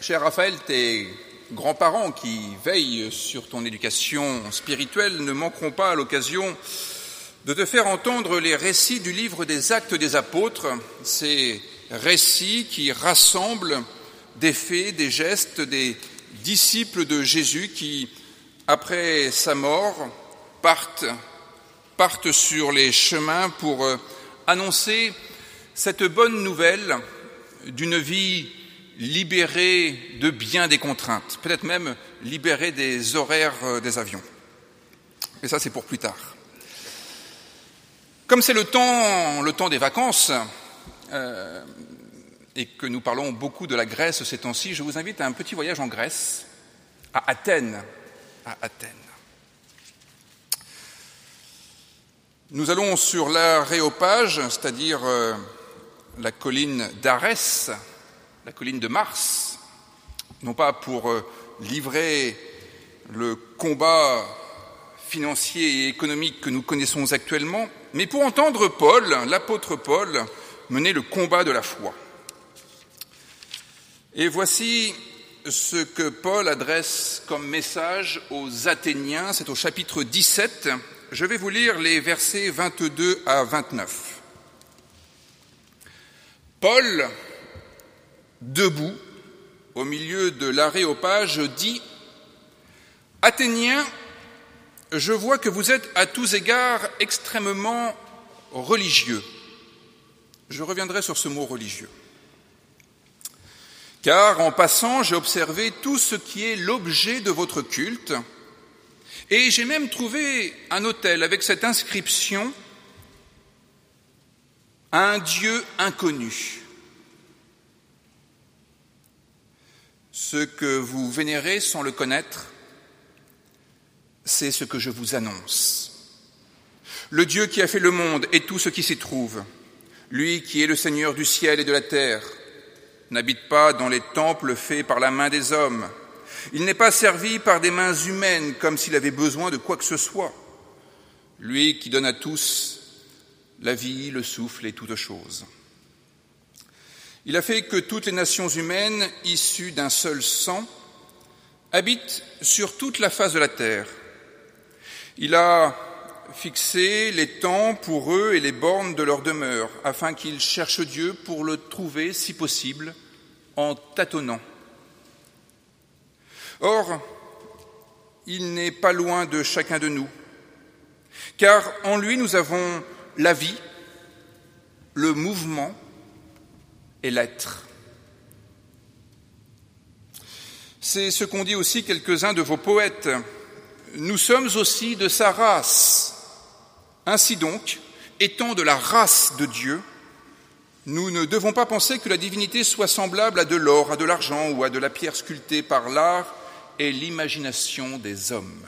Cher Raphaël, tes grands-parents qui veillent sur ton éducation spirituelle ne manqueront pas à l'occasion de te faire entendre les récits du livre des Actes des Apôtres, ces récits qui rassemblent des faits, des gestes, des disciples de Jésus qui, après sa mort, partent sur les chemins pour annoncer cette bonne nouvelle d'une vie libérée de bien des contraintes, peut-être même libérée des horaires des avions. Mais ça, c'est pour plus tard. Comme c'est le temps des vacances, et que nous parlons beaucoup de la Grèce ces temps-ci, je vous invite à un petit voyage en Grèce, à Athènes. Nous allons sur l'Aréopage, c'est-à-dire la colline d'Arès, la colline de Mars, non pas pour livrer le combat financier et économique que nous connaissons actuellement, mais pour entendre Paul, l'apôtre Paul, mener le combat de la foi. Et voici ce que Paul adresse comme message aux Athéniens, c'est au chapitre 17. Je vais vous lire les versets 22 à 29. Paul, debout, au milieu de l'Aréopage, dit « Athéniens, je vois que vous êtes à tous égards extrêmement religieux. » Je reviendrai sur ce mot « religieux ». Car en passant, j'ai observé tout ce qui est l'objet de votre culte, et j'ai même trouvé un autel avec cette inscription « Un Dieu inconnu ». Ce que vous vénérez sans le connaître, c'est ce que je vous annonce. Le Dieu qui a fait le monde et tout ce qui s'y trouve, lui qui est le Seigneur du ciel et de la terre, n'habite pas dans les temples faits par la main des hommes. Il n'est pas servi par des mains humaines comme s'il avait besoin de quoi que ce soit. Lui qui donne à tous la vie, le souffle et toutes choses. Il a fait que toutes les nations humaines, issues d'un seul sang, habitent sur toute la face de la terre. Il a fixé les temps pour eux et les bornes de leur demeure, afin qu'ils cherchent Dieu pour le trouver, si possible, en tâtonnant. Or, il n'est pas loin de chacun de nous, car en lui nous avons la vie, le mouvement et l'être. C'est ce qu'ont dit aussi quelques-uns de vos poètes. Nous sommes aussi de sa race. Ainsi donc, étant de la race de Dieu, nous ne devons pas penser que la divinité soit semblable à de l'or, à de l'argent ou à de la pierre sculptée par l'art et l'imagination des hommes.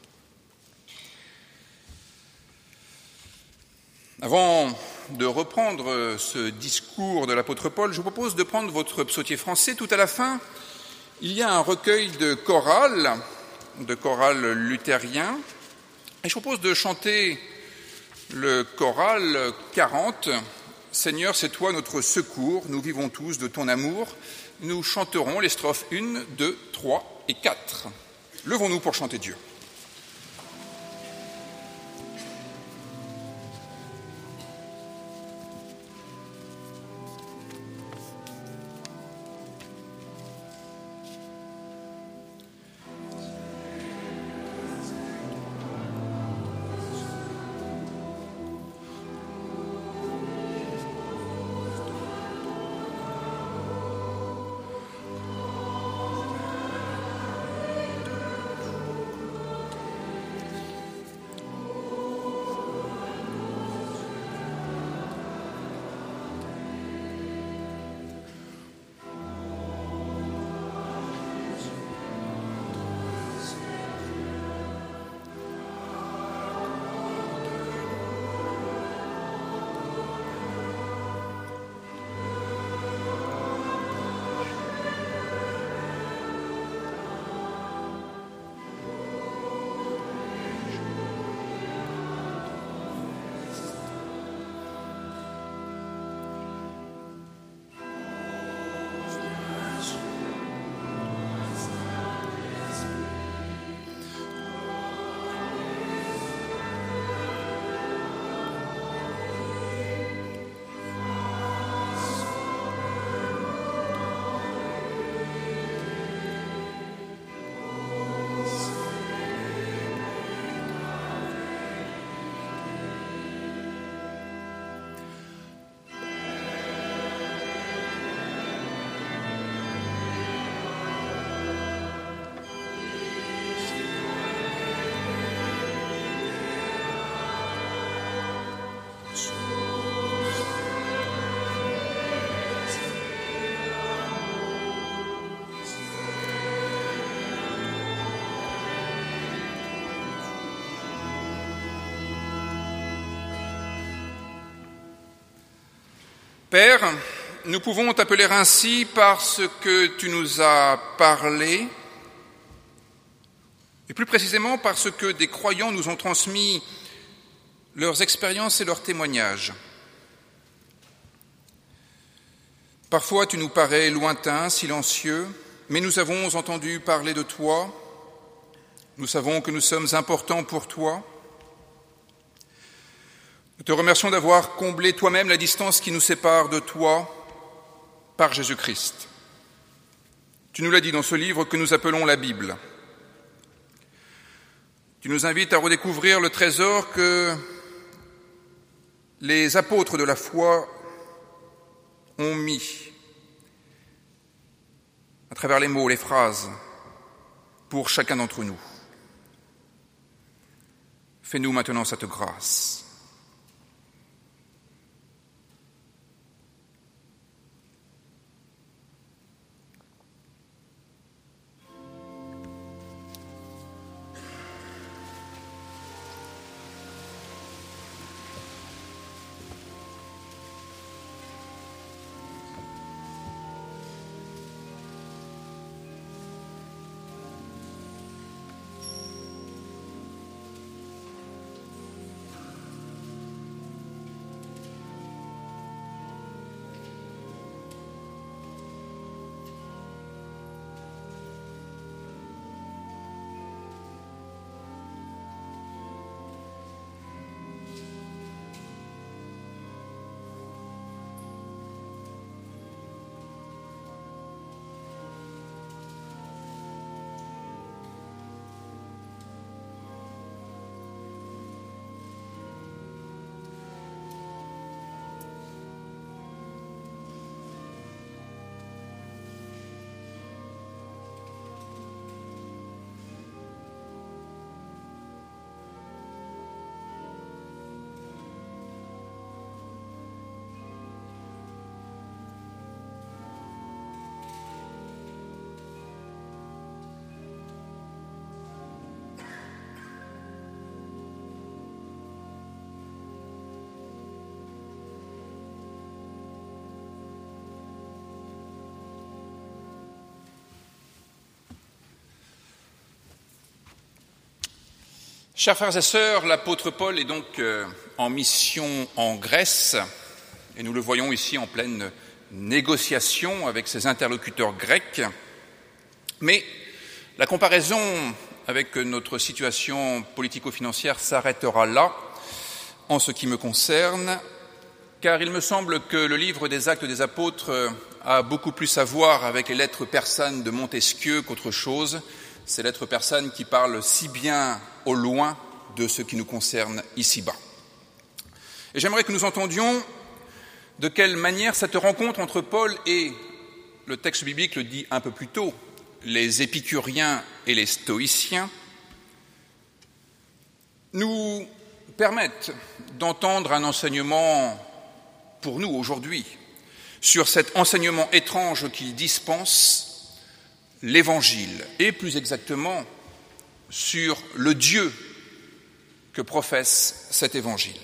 Avant de reprendre ce discours de l'apôtre Paul, je vous propose de prendre votre psautier français. Tout à la fin, il y a un recueil de chorales luthériens, et je propose de chanter le choral 40. Seigneur, c'est toi notre secours, nous vivons tous de ton amour. Nous chanterons les strophes 1, 2, 3 et 4. Levons-nous pour chanter Dieu. Père, nous pouvons t'appeler ainsi parce que tu nous as parlé, et plus précisément parce que des croyants nous ont transmis leurs expériences et leurs témoignages. Parfois, tu nous parais lointain, silencieux, mais nous avons entendu parler de toi. Nous savons que nous sommes importants pour toi. Nous te remercions d'avoir comblé toi-même la distance qui nous sépare de toi par Jésus-Christ. Tu nous l'as dit dans ce livre que nous appelons la Bible. Tu nous invites à redécouvrir le trésor que les apôtres de la foi ont mis à travers les mots, les phrases, pour chacun d'entre nous. Fais-nous maintenant cette grâce. Chers frères et sœurs, l'apôtre Paul est donc en mission en Grèce, et nous le voyons ici en pleine négociation avec ses interlocuteurs grecs. Mais la comparaison avec notre situation politico-financière s'arrêtera là, en ce qui me concerne, car il me semble que le livre des Actes des Apôtres a beaucoup plus à voir avec les lettres persanes de Montesquieu qu'autre chose. Ces lettres persanes qui parlent si bien au loin de ce qui nous concerne ici-bas. Et j'aimerais que nous entendions de quelle manière cette rencontre entre Paul et, le texte biblique le dit un peu plus tôt, les épicuriens et les stoïciens, nous permettent d'entendre un enseignement pour nous aujourd'hui sur cet enseignement étrange qu'ils dispensent, l'Évangile, et plus exactement sur le Dieu que professe cet Évangile.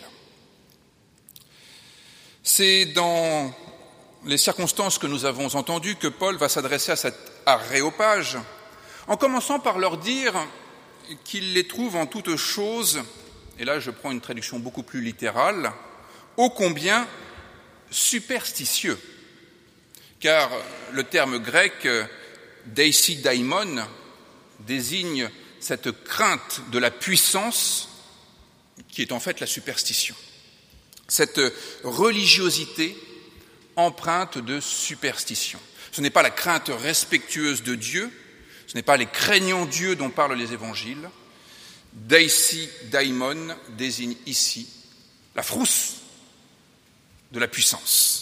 C'est dans les circonstances que nous avons entendues que Paul va s'adresser à cet aréopage, en commençant par leur dire qu'il les trouve en toutes choses, et là je prends une traduction beaucoup plus littérale, ô combien superstitieux, car le terme grec deisiddaimon désigne cette crainte de la puissance qui est en fait la superstition. Cette religiosité empreinte de superstition. Ce n'est pas la crainte respectueuse de Dieu, ce n'est pas les craignants Dieu dont parlent les évangiles. Deisiddaimon désigne ici la frousse de la puissance.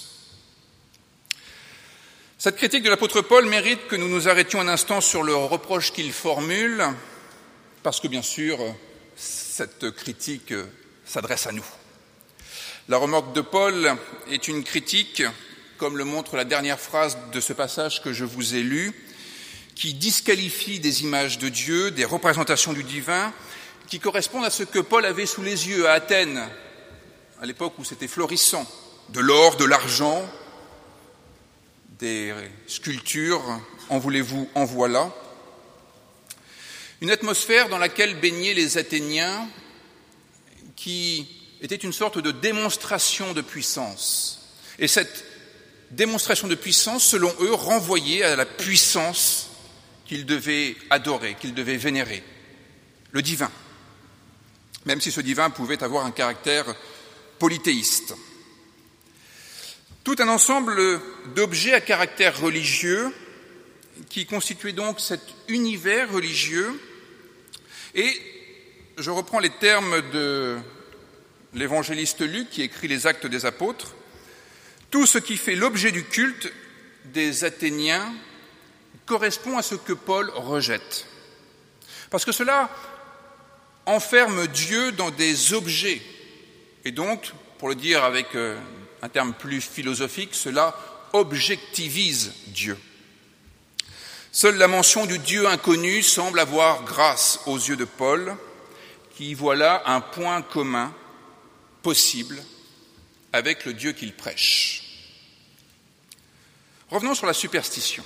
Cette critique de l'apôtre Paul mérite que nous nous arrêtions un instant sur le reproche qu'il formule, parce que bien sûr, cette critique s'adresse à nous. La remorque de Paul est une critique, comme le montre la dernière phrase de ce passage que je vous ai lu, qui disqualifie des images de Dieu, des représentations du divin, qui correspondent à ce que Paul avait sous les yeux à Athènes, à l'époque où c'était florissant, de l'or, de l'argent, des sculptures, en voulez-vous, en voilà. Une atmosphère dans laquelle baignaient les Athéniens, qui était une sorte de démonstration de puissance. Et cette démonstration de puissance, selon eux, renvoyait à la puissance qu'ils devaient adorer, qu'ils devaient vénérer, le divin, même si ce divin pouvait avoir un caractère polythéiste. Tout un ensemble d'objets à caractère religieux qui constituait donc cet univers religieux. Et je reprends les termes de l'évangéliste Luc qui écrit les Actes des Apôtres. Tout ce qui fait l'objet du culte des Athéniens correspond à ce que Paul rejette. Parce que cela enferme Dieu dans des objets. Et donc, pour le dire avec un terme plus philosophique, cela objectivise Dieu. Seule la mention du Dieu inconnu semble avoir grâce aux yeux de Paul, qui voit là un point commun possible avec le Dieu qu'il prêche. Revenons sur la superstition.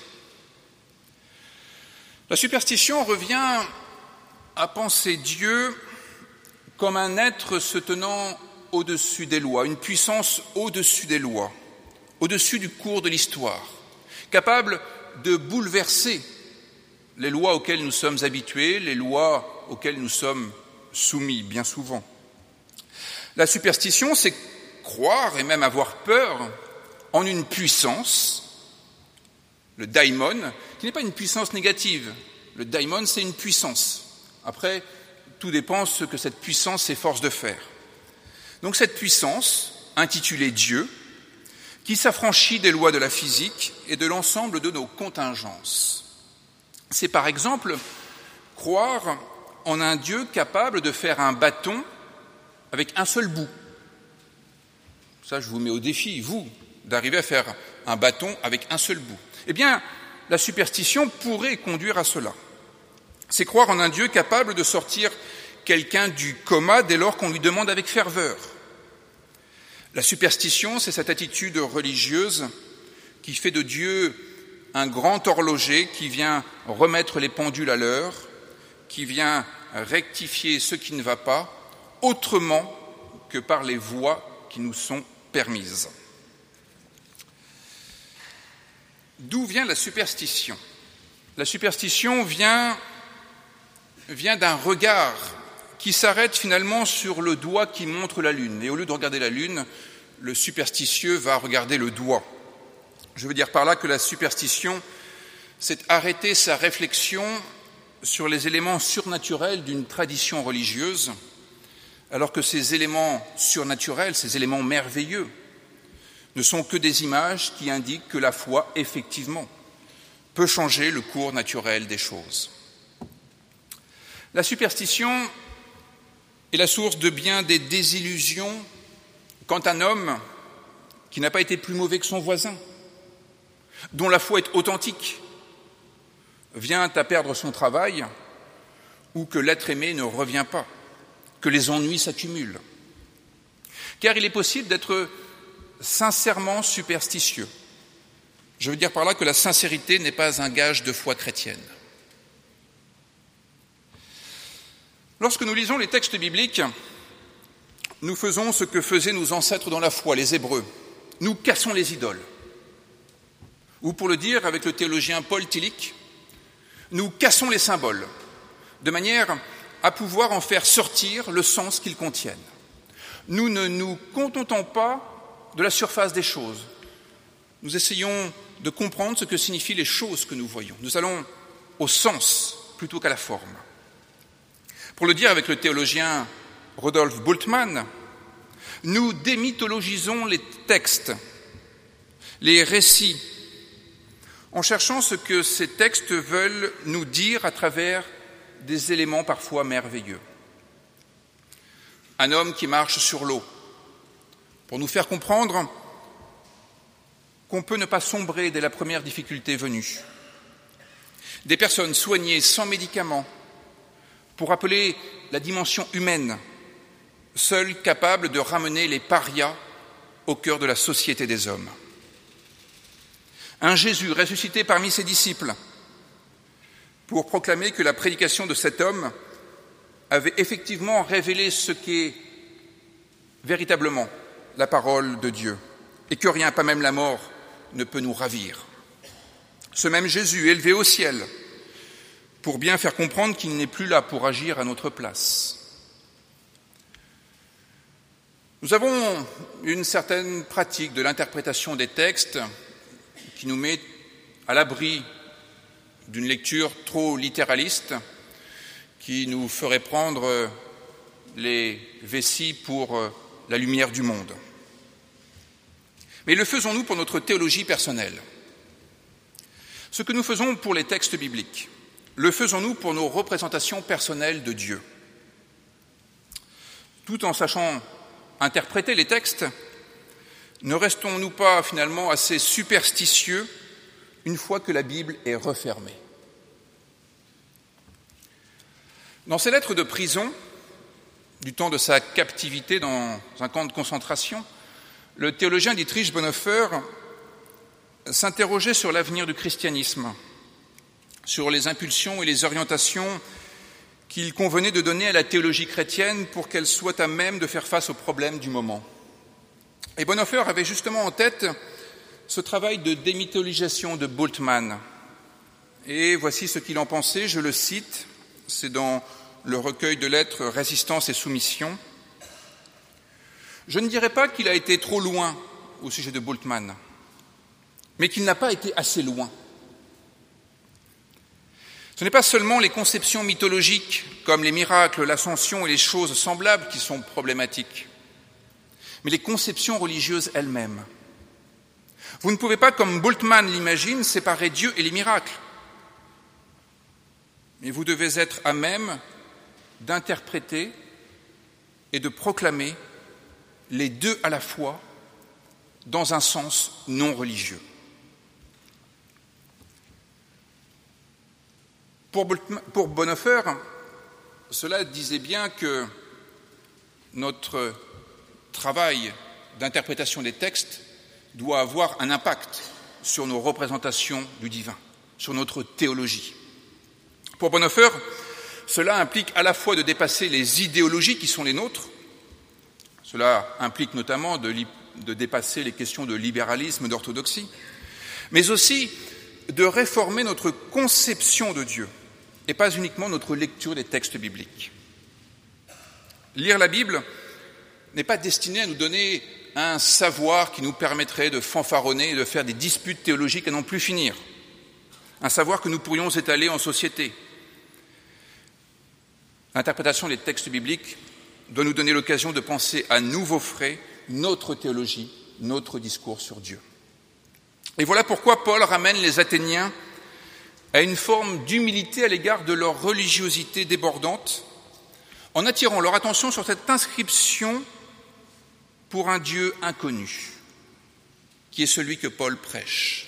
La superstition revient à penser Dieu comme un être se tenant au-dessus des lois, une puissance au-dessus des lois, au-dessus du cours de l'histoire, capable de bouleverser les lois auxquelles nous sommes habitués, les lois auxquelles nous sommes soumis bien souvent. La superstition, c'est croire et même avoir peur en une puissance, le daimon, qui n'est pas une puissance négative. Le daimon, c'est une puissance. Après, tout dépend de ce que cette puissance s'efforce de faire. Donc cette puissance, intitulée Dieu, qui s'affranchit des lois de la physique et de l'ensemble de nos contingences. C'est par exemple croire en un Dieu capable de faire un bâton avec un seul bout. Ça, je vous mets au défi, vous, d'arriver à faire un bâton avec un seul bout. Eh bien, la superstition pourrait conduire à cela. C'est croire en un Dieu capable de sortir quelqu'un du coma dès lors qu'on lui demande avec ferveur. La superstition, c'est cette attitude religieuse qui fait de Dieu un grand horloger qui vient remettre les pendules à l'heure, qui vient rectifier ce qui ne va pas, autrement que par les voies qui nous sont permises. D'où vient la superstition ? La superstition vient d'un regard qui s'arrête finalement sur le doigt qui montre la lune. Et au lieu de regarder la lune, le superstitieux va regarder le doigt. Je veux dire par là que la superstition, c'est arrêter sa réflexion sur les éléments surnaturels d'une tradition religieuse, alors que ces éléments surnaturels, ces éléments merveilleux, ne sont que des images qui indiquent que la foi, effectivement, peut changer le cours naturel des choses. La superstition est la source de bien des désillusions quand un homme qui n'a pas été plus mauvais que son voisin, dont la foi est authentique, vient à perdre son travail ou que l'être aimé ne revient pas, que les ennuis s'accumulent. Car il est possible d'être sincèrement superstitieux. Je veux dire par là que la sincérité n'est pas un gage de foi chrétienne. Lorsque nous lisons les textes bibliques, nous faisons ce que faisaient nos ancêtres dans la foi, les Hébreux. Nous cassons les idoles. Ou pour le dire avec le théologien Paul Tillich, nous cassons les symboles, de manière à pouvoir en faire sortir le sens qu'ils contiennent. Nous ne nous contentons pas de la surface des choses. Nous essayons de comprendre ce que signifient les choses que nous voyons. Nous allons au sens plutôt qu'à la forme. Pour le dire avec le théologien Rudolf Bultmann, nous démythologisons les textes, les récits, en cherchant ce que ces textes veulent nous dire à travers des éléments parfois merveilleux. Un homme qui marche sur l'eau, pour nous faire comprendre qu'on peut ne pas sombrer dès la première difficulté venue. Des personnes soignées sans médicaments, pour rappeler la dimension humaine, seules capables de ramener les parias au cœur de la société des hommes. Un Jésus ressuscité parmi ses disciples pour proclamer que la prédication de cet homme avait effectivement révélé ce qu'est véritablement la parole de Dieu et que rien, pas même la mort, ne peut nous ravir. Ce même Jésus élevé au ciel pour bien faire comprendre qu'il n'est plus là pour agir à notre place. Nous avons une certaine pratique de l'interprétation des textes qui nous met à l'abri d'une lecture trop littéraliste qui nous ferait prendre les vessies pour la lumière du monde. Mais le faisons-nous pour notre théologie personnelle? Ce que nous faisons pour les textes bibliques, le faisons-nous pour nos représentations personnelles de Dieu? Tout en sachant interpréter les textes, ne restons-nous pas finalement assez superstitieux une fois que la Bible est refermée? Dans ses lettres de prison, du temps de sa captivité dans un camp de concentration, le théologien Dietrich Bonhoeffer s'interrogeait sur l'avenir du christianisme, sur les impulsions et les orientations qu'il convenait de donner à la théologie chrétienne pour qu'elle soit à même de faire face aux problèmes du moment. Et Bonhoeffer avait justement en tête ce travail de démythologisation de Bultmann. Et voici ce qu'il en pensait, je le cite, c'est dans le recueil de lettres « Résistance et soumission ». Je ne dirais pas qu'il a été trop loin au sujet de Bultmann, mais qu'il n'a pas été assez loin. Ce n'est pas seulement les conceptions mythologiques, comme les miracles, l'ascension et les choses semblables, qui sont problématiques, mais les conceptions religieuses elles-mêmes. Vous ne pouvez pas, comme Bultmann l'imagine, séparer Dieu et les miracles. Mais vous devez être à même d'interpréter et de proclamer les deux à la fois dans un sens non religieux. Pour Bonhoeffer, cela disait bien que notre travail d'interprétation des textes doit avoir un impact sur nos représentations du divin, sur notre théologie. Pour Bonhoeffer, cela implique à la fois de dépasser les idéologies qui sont les nôtres, cela implique notamment de dépasser les questions de libéralisme, d'orthodoxie, mais aussi de réformer notre conception de Dieu et pas uniquement notre lecture des textes bibliques. Lire la Bible n'est pas destiné à nous donner un savoir qui nous permettrait de fanfaronner et de faire des disputes théologiques à n'en plus finir, un savoir que nous pourrions étaler en société. L'interprétation des textes bibliques doit nous donner l'occasion de penser à nouveau frais notre théologie, notre discours sur Dieu. Et voilà pourquoi Paul ramène les Athéniens à une forme d'humilité à l'égard de leur religiosité débordante, en attirant leur attention sur cette inscription pour un Dieu inconnu, qui est celui que Paul prêche.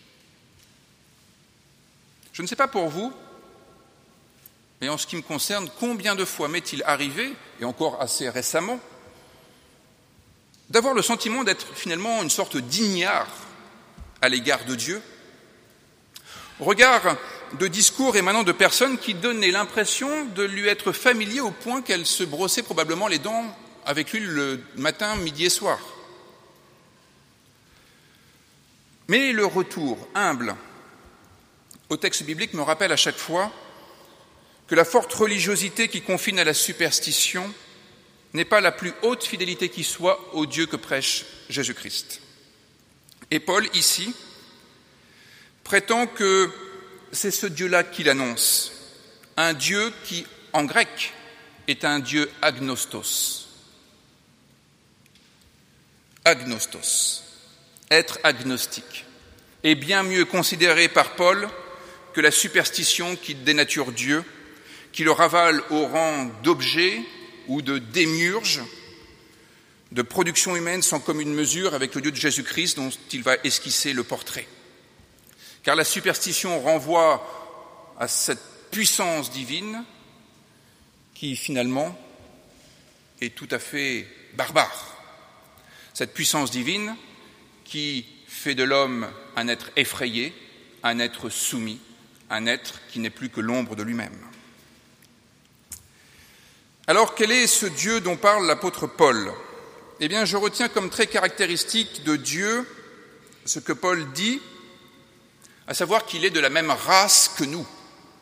Je ne sais pas pour vous, mais en ce qui me concerne, combien de fois m'est-il arrivé, et encore assez récemment, d'avoir le sentiment d'être finalement une sorte d'ignare à l'égard de Dieu, au regard de discours émanant de personnes qui donnaient l'impression de lui être familiers au point qu'elles se brossaient probablement les dents avec lui le matin, midi et soir. Mais le retour humble au texte biblique me rappelle à chaque fois que la forte religiosité qui confine à la superstition n'est pas la plus haute fidélité qui soit au Dieu que prêche Jésus-Christ. Et Paul, ici, prétend que c'est ce Dieu-là qu'il annonce, un Dieu qui, en grec, est un Dieu agnostos. Agnostos, être agnostique, est bien mieux considéré par Paul que la superstition qui dénature Dieu, qui le ravale au rang d'objet ou de démiurge, de production humaine sans commune mesure avec le Dieu de Jésus-Christ dont il va esquisser le portrait. Car la superstition renvoie à cette puissance divine qui, finalement, est tout à fait barbare. Cette puissance divine qui fait de l'homme un être effrayé, un être soumis, un être qui n'est plus que l'ombre de lui-même. Alors, quel est ce Dieu dont parle l'apôtre Paul ? Eh bien, je retiens comme très caractéristique de Dieu ce que Paul dit, à savoir qu'il est de la même race que nous.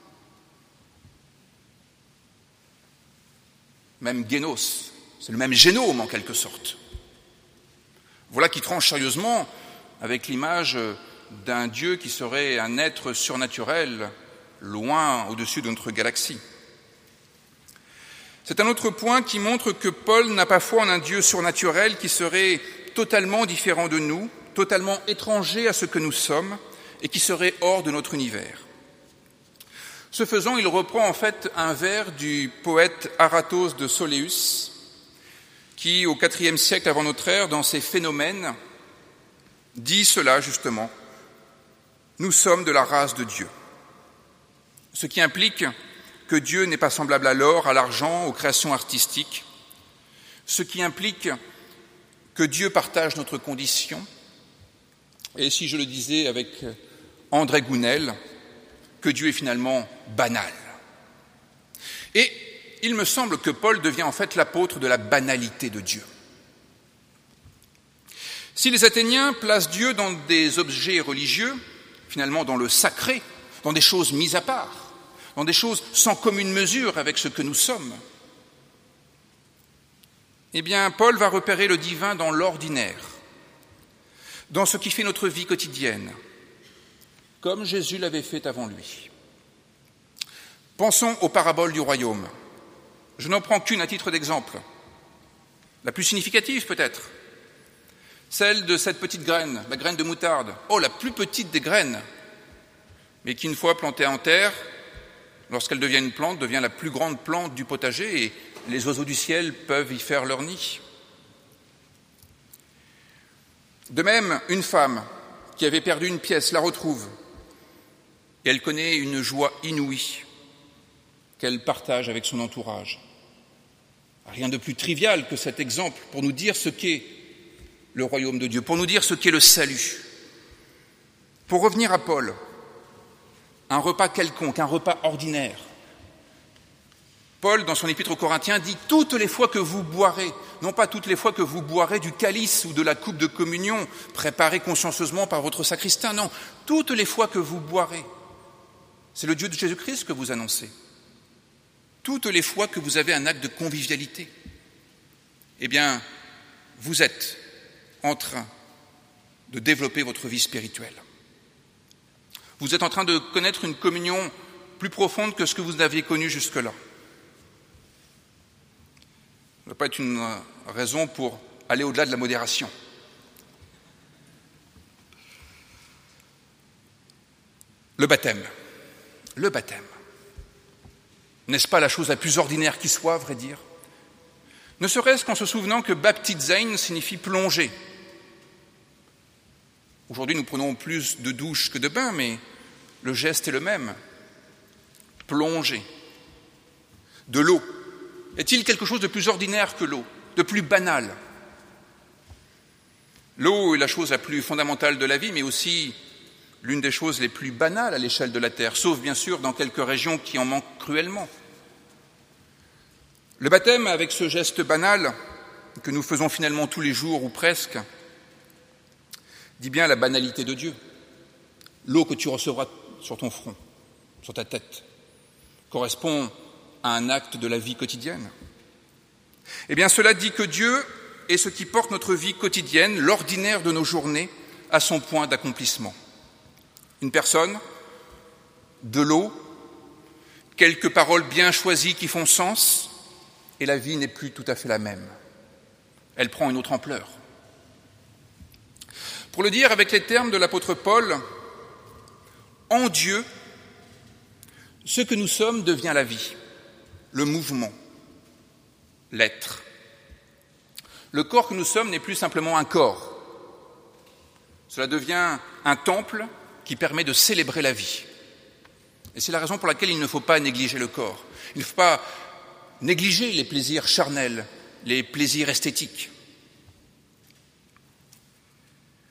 Même génos, c'est le même génome en quelque sorte. Voilà qui tranche sérieusement avec l'image d'un Dieu qui serait un être surnaturel, loin au-dessus de notre galaxie. C'est un autre point qui montre que Paul n'a pas foi en un Dieu surnaturel qui serait totalement différent de nous, totalement étranger à ce que nous sommes et qui serait hors de notre univers. Ce faisant, il reprend en fait un vers du poète Aratos de Soléus, qui, au IVe siècle avant notre ère, dans ses Phénomènes, dit cela justement, « Nous sommes de la race de Dieu », ce qui implique que Dieu n'est pas semblable à l'or, à l'argent, aux créations artistiques, ce qui implique que Dieu partage notre condition, et si je le disais avec André Gounel, que Dieu est finalement banal. Et il me semble que Paul devient en fait l'apôtre de la banalité de Dieu. Si les Athéniens placent Dieu dans des objets religieux, finalement dans le sacré, dans des choses mises à part, dans des choses sans commune mesure avec ce que nous sommes, eh bien, Paul va repérer le divin dans l'ordinaire, dans ce qui fait notre vie quotidienne, comme Jésus l'avait fait avant lui. Pensons aux paraboles du royaume. Je n'en prends qu'une à titre d'exemple. La plus significative peut-être, celle de cette petite graine, la graine de moutarde. Oh, la plus petite des graines, mais qui, une fois plantée en terre, lorsqu'elle devient une plante, devient la plus grande plante du potager et les oiseaux du ciel peuvent y faire leur nid. De même, une femme qui avait perdu une pièce la retrouve et elle connaît une joie inouïe qu'elle partage avec son entourage. Rien de plus trivial que cet exemple pour nous dire ce qu'est le royaume de Dieu, pour nous dire ce qu'est le salut. Pour revenir à Paul, un repas quelconque, un repas ordinaire. Paul, dans son épître aux Corinthiens, dit « toutes les fois que vous boirez », non pas toutes les fois que vous boirez du calice ou de la coupe de communion préparée consciencieusement par votre sacristain, non, toutes les fois que vous boirez. C'est le Dieu de Jésus-Christ que vous annoncez. Toutes les fois que vous avez un acte de convivialité, eh bien, vous êtes en train de développer votre vie spirituelle. Vous êtes en train de connaître une communion plus profonde que ce que vous n'aviez connu jusque-là. Ça ne doit pas être une raison pour aller au-delà de la modération. Le baptême. Le baptême. N'est-ce pas la chose la plus ordinaire qui soit, à vrai dire ? Ne serait-ce qu'en se souvenant que baptizein signifie plonger. Aujourd'hui, nous prenons plus de douches que de bains, mais le geste est le même. Plonger. De l'eau. Est-il quelque chose de plus ordinaire que l'eau, de plus banal ? L'eau est la chose la plus fondamentale de la vie, mais aussi l'une des choses les plus banales à l'échelle de la Terre, sauf bien sûr dans quelques régions qui en manquent cruellement. Le baptême, avec ce geste banal que nous faisons finalement tous les jours ou presque, dit bien la banalité de Dieu. L'eau que tu recevras sur ton front, sur ta tête, correspond à un acte de la vie quotidienne. Eh bien, cela dit que Dieu est ce qui porte notre vie quotidienne, l'ordinaire de nos journées, à son point d'accomplissement. Une personne, de l'eau, quelques paroles bien choisies qui font sens, et la vie n'est plus tout à fait la même. Elle prend une autre ampleur. Pour le dire avec les termes de l'apôtre Paul, en Dieu, ce que nous sommes devient la vie, le mouvement, l'être. Le corps que nous sommes n'est plus simplement un corps. Cela devient un temple qui permet de célébrer la vie. Et c'est la raison pour laquelle il ne faut pas négliger le corps. Il ne faut pas négliger les plaisirs charnels, les plaisirs esthétiques.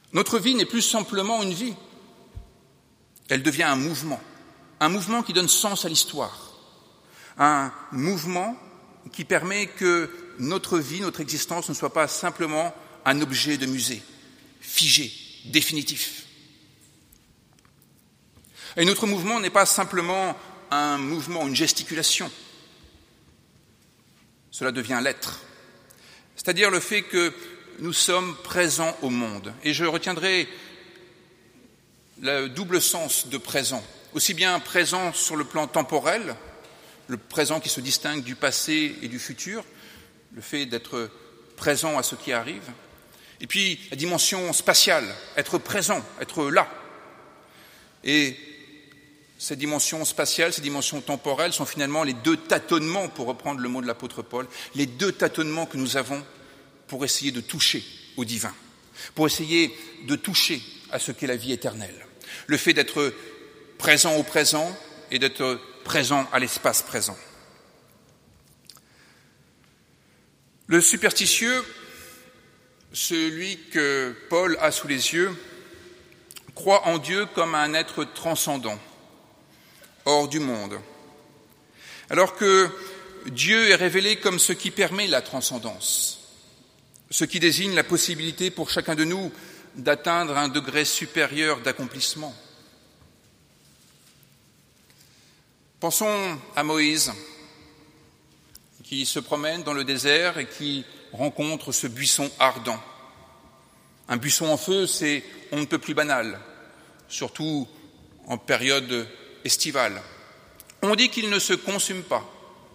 Notre vie n'est plus simplement une vie. Elle devient un mouvement qui donne sens à l'histoire, un mouvement qui permet que notre vie, notre existence ne soit pas simplement un objet de musée, figé, définitif. Et notre mouvement n'est pas simplement un mouvement, une gesticulation. Cela devient l'être, c'est-à-dire le fait que nous sommes présents au monde. Et je retiendrai le double sens de présent, aussi bien présent sur le plan temporel, le présent qui se distingue du passé et du futur, le fait d'être présent à ce qui arrive, et puis la dimension spatiale, être présent, être là. Et ces dimensions spatiales, ces dimensions temporelles sont finalement les deux tâtonnements, pour reprendre le mot de l'apôtre Paul, les deux tâtonnements que nous avons pour essayer de toucher au divin, pour essayer de toucher à ce qu'est la vie éternelle. Le fait d'être présent au présent et d'être présent à l'espace présent. Le superstitieux, celui que Paul a sous les yeux, croit en Dieu comme un être transcendant, hors du monde, alors que Dieu est révélé comme ce qui permet la transcendance, ce qui désigne la possibilité pour chacun de nous d'atteindre un degré supérieur d'accomplissement. Pensons à Moïse, qui se promène dans le désert et qui rencontre ce buisson ardent. Un buisson en feu, c'est on ne peut plus banal, surtout en période estivale. On dit qu'il ne se consume pas.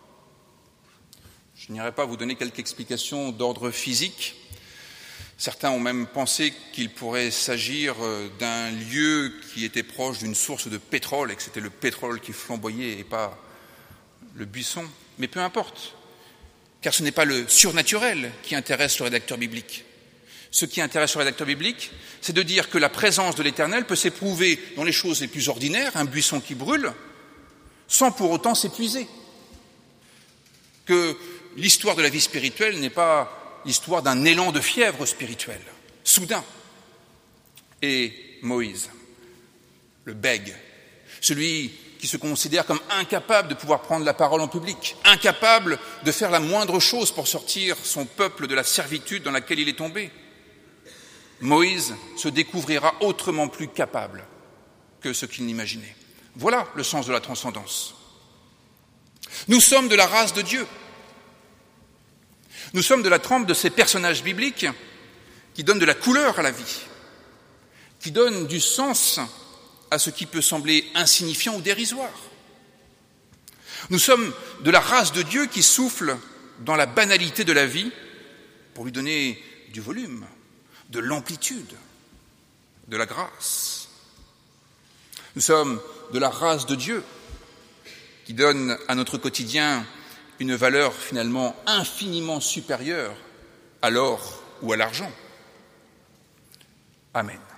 Je n'irai pas vous donner quelques explications d'ordre physique. Certains ont même pensé qu'il pourrait s'agir d'un lieu qui était proche d'une source de pétrole et que c'était le pétrole qui flamboyait et pas le buisson. Mais peu importe, car ce n'est pas le surnaturel qui intéresse le rédacteur biblique. Ce qui intéresse le rédacteur biblique, c'est de dire que la présence de l'Éternel peut s'éprouver dans les choses les plus ordinaires, un buisson qui brûle, sans pour autant s'épuiser. Que l'histoire de la vie spirituelle n'est pas l'histoire d'un élan de fièvre spirituelle, soudain. Et Moïse, le bègue, celui qui se considère comme incapable de pouvoir prendre la parole en public, incapable de faire la moindre chose pour sortir son peuple de la servitude dans laquelle il est tombé. Moïse se découvrira autrement plus capable que ce qu'il n'imaginait. Voilà le sens de la transcendance. Nous sommes de la race de Dieu. Nous sommes de la trempe de ces personnages bibliques qui donnent de la couleur à la vie, qui donnent du sens à ce qui peut sembler insignifiant ou dérisoire. Nous sommes de la race de Dieu qui souffle dans la banalité de la vie pour lui donner du volume, de l'amplitude, de la grâce. Nous sommes de la race de Dieu qui donne à notre quotidien une valeur finalement infiniment supérieure à l'or ou à l'argent. Amen.